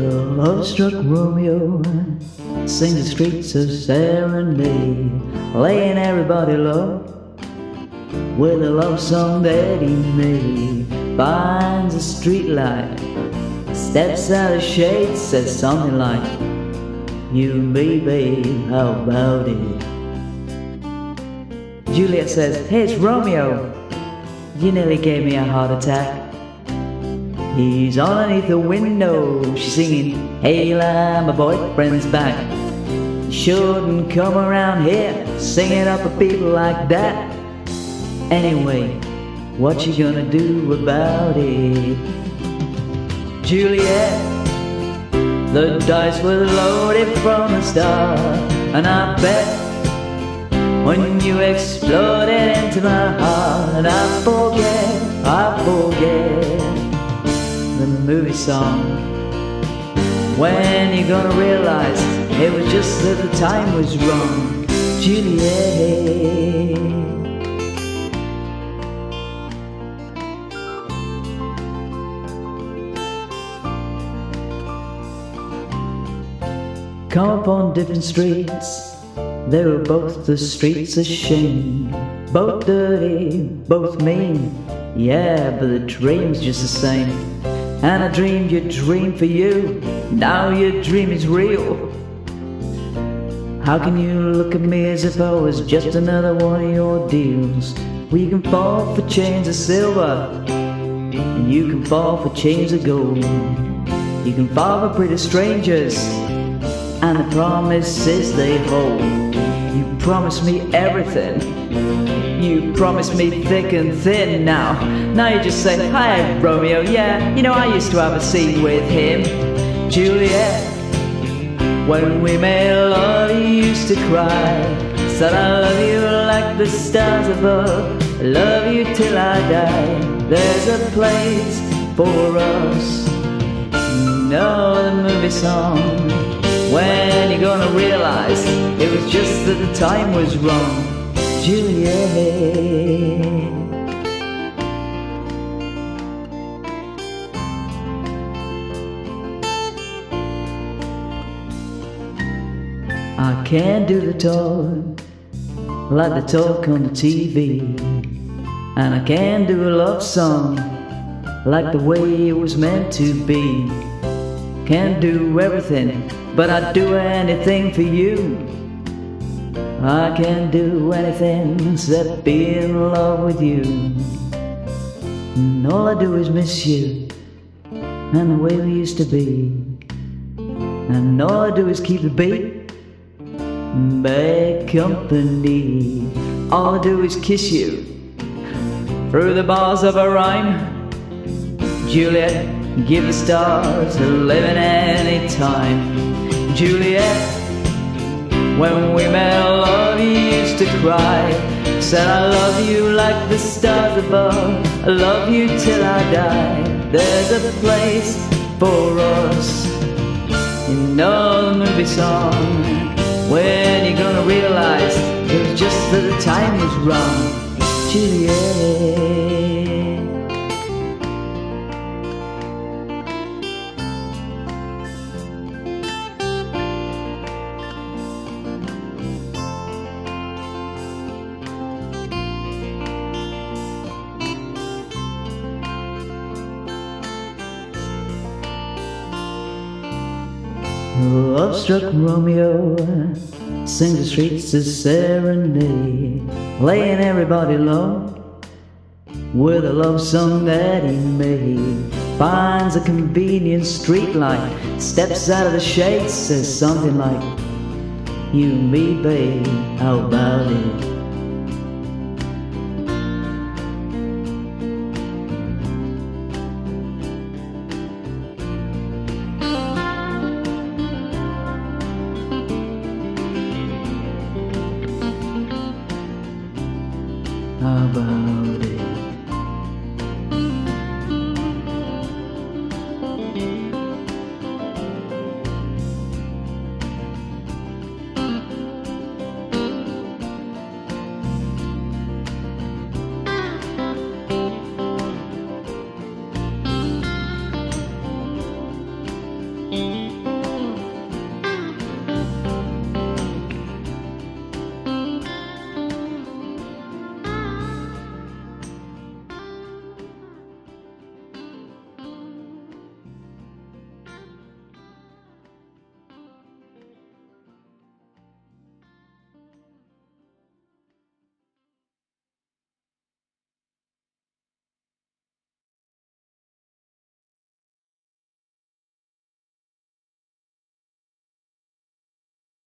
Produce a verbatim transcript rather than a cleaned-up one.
Love-struck Romeo sings the streets of serenade, laying everybody low with a love song that he made. Finds a street light, steps out of shade, says something like, "You and me, babe, how about it?" Juliet says, "Hey, it's Romeo. You nearly gave me a heart attack." He's underneath the window, she's singing, "Hey, la, my boyfriend's back. Shouldn't come around here singing up for people like that. Anyway, what you gonna do about it?" Juliet, the dice were loaded from the start, and I bet when you exploded into my heart, and I forget, I forget the movie song. When you gonna realize it was just that the time was wrong, Juliet? Come upon different streets, they were both the streets of shame. Both dirty, both mean, yeah, but the dream's just the same. And I dreamed your dream for you, now your dream is real. How can you look at me as if I was just another one of your deals? Well, you can fall for chains of silver, and you can fall for chains of gold. You can fall for pretty strangers, and the promises they hold. You promised me everything, you promised me thick and thin. Now, now you just say, "Hi Romeo, yeah, you know I used to have a scene with him." Juliet, when we made love you used to cry, said I love you like the stars above, I love you till I die. There's a place for us, you know the movie song. When you're gonna realize it was just that the time was wrong, Juliet. I can't do the talk like the talk on the T V, and I can't do a love song like the way it was meant to be. Can't do everything, but I'd do anything for you. I can't do anything except be in love with you. And all I do is miss you, and the way we used to be. And all I do is keep the beat, bad company. All I do is kiss you through the bars of a rhyme. Juliet, give the stars a living any time. Juliet, when we made love you used to cry, said I love you like the stars above, I love you till I die. There's a place for us, you know the movie song. When you're gonna realize it was just that the time was wrong, Juliet. Love-struck Romeo sings the streets of serenade, laying everybody low with a love song that he made. Finds a convenient street light, steps out of the shade, says something like, "You and me, babe, how about it?" How about it?